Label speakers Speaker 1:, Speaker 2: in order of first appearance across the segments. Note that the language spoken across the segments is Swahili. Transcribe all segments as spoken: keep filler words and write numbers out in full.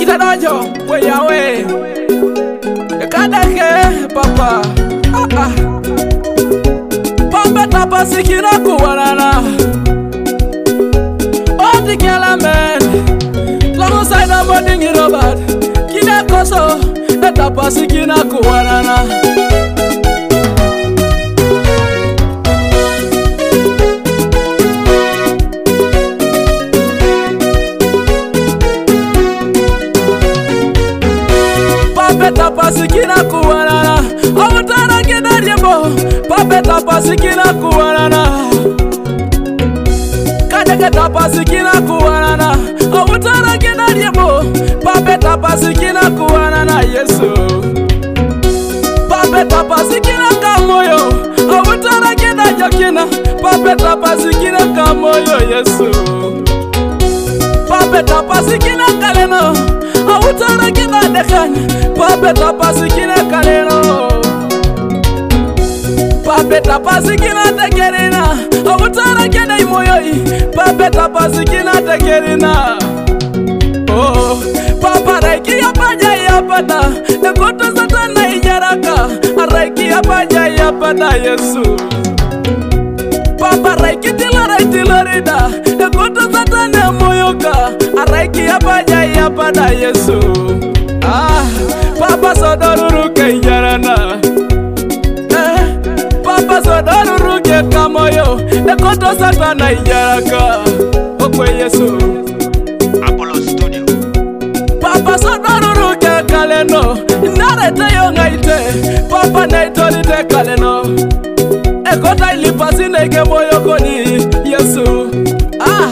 Speaker 1: Ikadojo we yawe Ikadake papa ah ah Papa tapa sikina kuwanana Odi kela men Lamu saida modingi Robert Kine koso Tapa sikina kuwanana Tapa sikina kuwanana Awutara kina riembo Pape tapa sikina kuwanana Kadeke tapa sikina kuwanana Awutara kina riembo Pape tapa sikina kuwanana Yesu Pape tapa sikina kamoyo Awutara kina jokina Pape tapa sikina kamoyo Yesu Pape tapa sikina kaleno Awutara kina dekanya Pape tapa sikina kaleno Pape tapa sikina tekerina Awutara kina imoyoi Pape tapa sikina tekerina Oh Papa raiki ya paja ya pada Nekoto satana ijaraka Araiki ya paja ya pada Yesu Papa raiki tilora itilorida Nekoto satana moyoka Araiki ya paja ya pada Yesu Ah Papa sodoruru ke ijarana Eh Papa sodoruru ke kamoyo Nekoto satana ijaraka Okwe Yesu
Speaker 2: Apollo Studio
Speaker 1: Papa sodoruru ke kaleno Narete yo ngaite Papa naitoli te kaleno Ekota ilipasi nege moyo koni Yesu Ah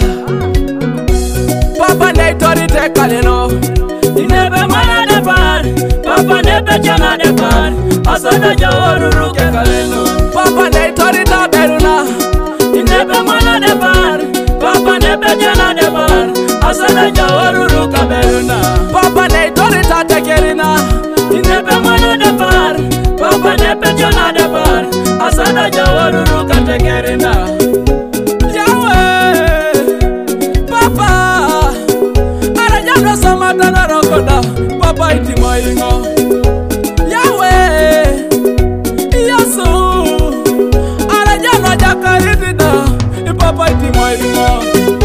Speaker 1: Papa naitoli te kaleno Inebe maya de par Papa nebe chana de par Asada jaworuru ke kaleno Papa naitoli ta beruna Inebe maya de par Papa nebe chana de par Asada jaworuru ka beruna Papa naitoli ta tekerina Inebe maya de par Papa nebe chana de par Asada jaworuru ka tekerina Yahweh Papa Arajano samatana rokoda Papa iti moingo Yahweh Yesu Arajano jakaritida Papa iti moingo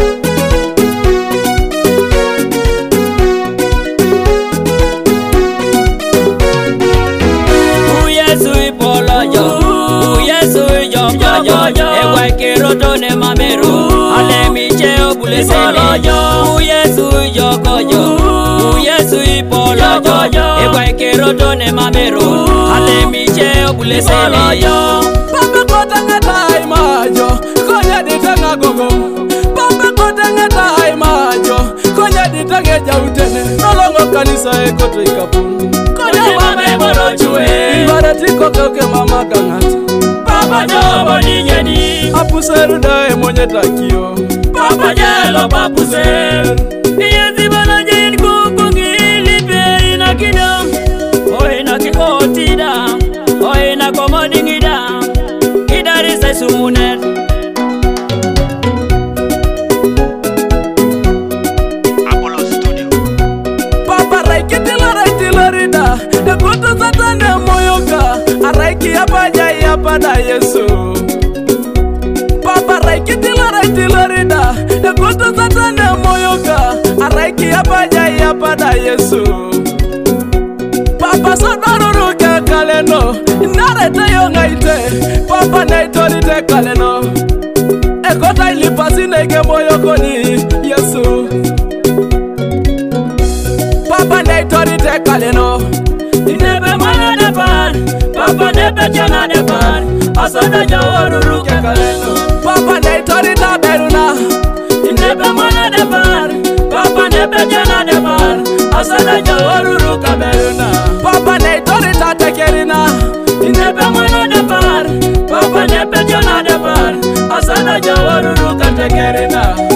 Speaker 3: Ewa kiroto ne mameru Ale micheo bule sele Uyesu yokoyo Uyesu ipolojo Ewa kiroto ne mameru Ale micheo bule sele
Speaker 1: Papa kota ngata imajo Konya ditanga gogo Papa kota ngata imajo Konya ditange jautene Nolongo kanisa ekoto ikapunu Konya mame moro chue Ibarati koke mama kangati
Speaker 3: Papa jobo ninyeni
Speaker 1: Apuseru dae mwenye takio
Speaker 3: Papa jelo papuseru Iyezi bala jeni kukungi Lipe ina kina Oe na kikotida Oe na komodingida Idari se sumunet
Speaker 2: Apollo Studio
Speaker 1: Papa raiki tilora itilorida Ekutu satane moyoka Araiki ya paja ya pada Yesu Papa raiki tilora itilorida Ekutu satane moyoka Araiki ya paja ya pada Yesu Papa sodoruru ke kaleno Narete yo ngaite Papa naitoli te kaleno Ekota ilipasi nege moyoko ni Yesu Papa naitoli te kaleno
Speaker 3: Inebe maya de par Papa nebe chana de par Asada jaworuru ke kaleno
Speaker 1: Papa naitoli ta beruna
Speaker 3: Inebe maya de par Papa nebe chana de par Asada jaworuru ka beruna
Speaker 1: Papa naitoli ta tekerina
Speaker 3: Inebe maya de par Papa nebe chana de par Asada jaworuru ka tekerina